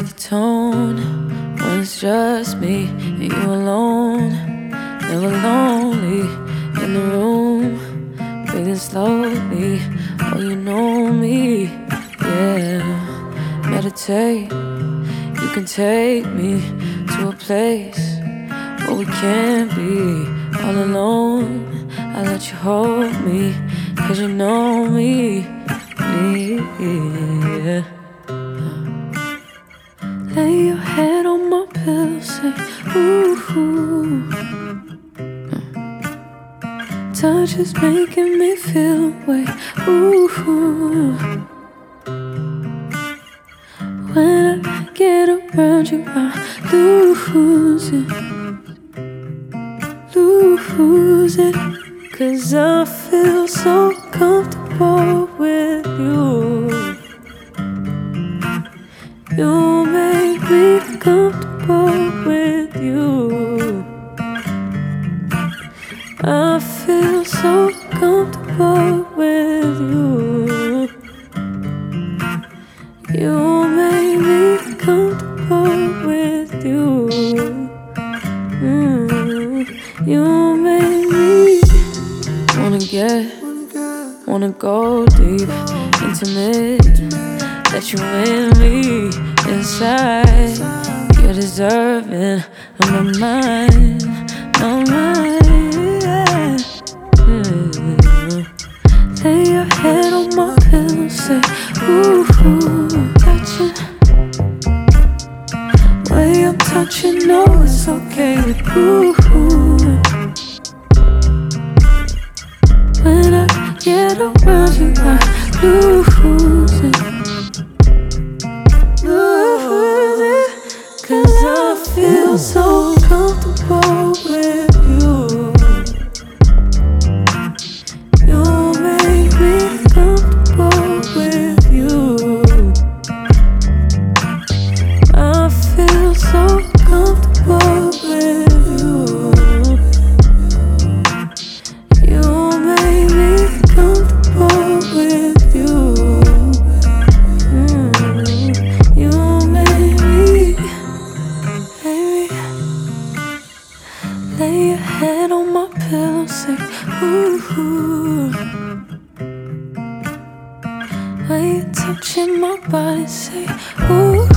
the tone when it's just me and you alone. Never lonely in the room, breathing slowly. Oh, you know me, yeah. Meditate, you can take me to a place where we can't be all alone. I let you hold me, 'cause you know me, yeah. Lay your head on my pillow, say ooh. Touch is making me feel away, ooh. When I get around you, I lose it, 'cause I feel so comfortable with you. You make me comfortable with you. I feel so comfortable with you. You make me comfortable with you. You make me wanna go deep, intimate. Let you in me inside. You're deserving of my mind, yeah. Lay your head on my pillow, say ooh. Touching, way I'm touching, no, it's okay with you. When I get around you, I lose it, 'cause I feel so comfortable with you. You make me comfortable with you. I feel so comfortable with you. You make me comfortable with you. You make me, baby. Lay your head on my pillow, say ooh. When you're touching my body, say ooh.